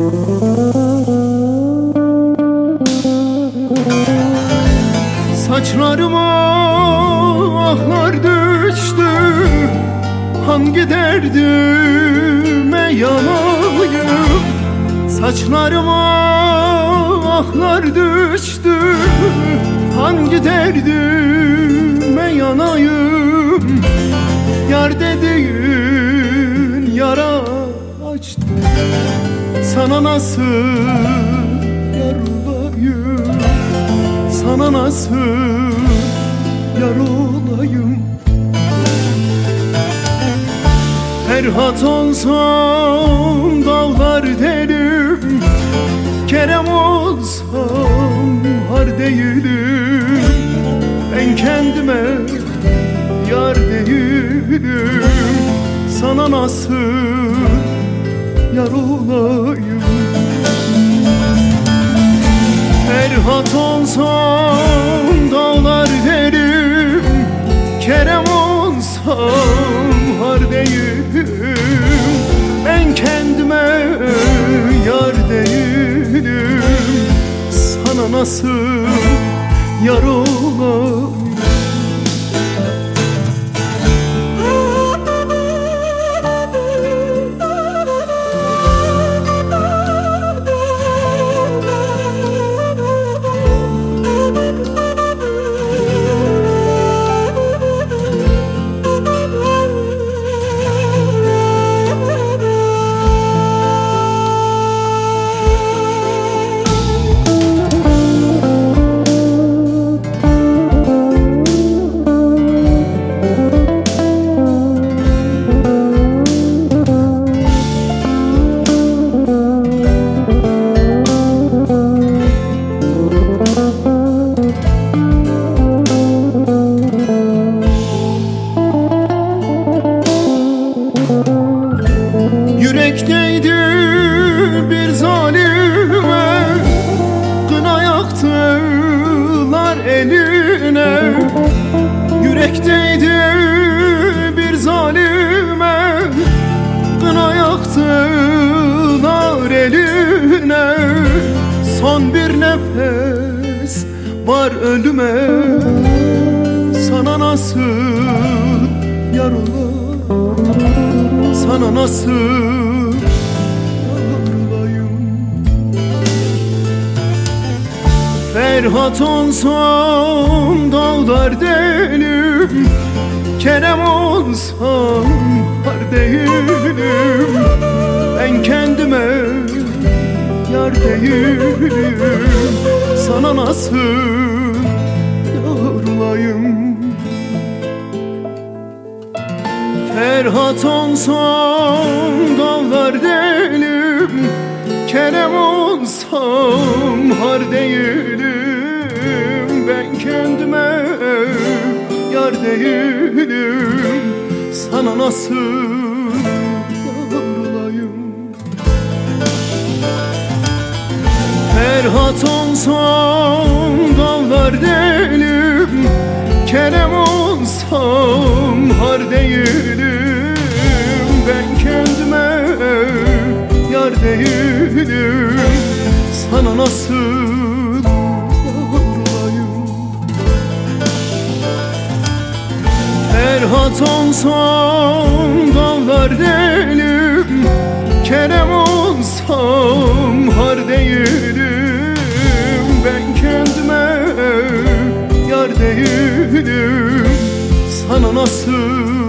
Saçlarıma ahlar düştü, hangi derdime yanayım? Saçlarıma ahlar düştü, hangi derdime yanayım? Yar dediğin yara açtı, sana nasıl yar olayım? Sana nasıl yar olayım? Ferhat olsam dağlar derim, Kerem olsam har değilim. Ben kendime yar değilim, sana nasıl yar olayım? Ferhat olsam dağlar derim, Kerem olsam har değilim. Ben kendime yar değilim, sana nasıl yar olayım? Yürekteydi bir zalime, kına yaktılar eline. Yürekteydi bir zalime, kına yaktılar eline. Son bir nefes var ölüme, sana nasıl yar olayım? Sana nasıl yar olayım? Ferhat olsam dağlar derim, Kerem olsam har değilim. Ben kendime yar değilim, sana nasıl yar olayım? Ferhat olsam dağlar derim, Kerem olsam har değilim. Ben kendime yar değilim, sana nasıl yar olayım? Ferhat olsam dağlar derim, Kerem olsam har değilim. Ben kendime yar değilim, sana nasıl yar olayım? Ferhat olsam dağlar derim, Kerem olsam har değilim. Ben kendime yar değilim, sana nasıl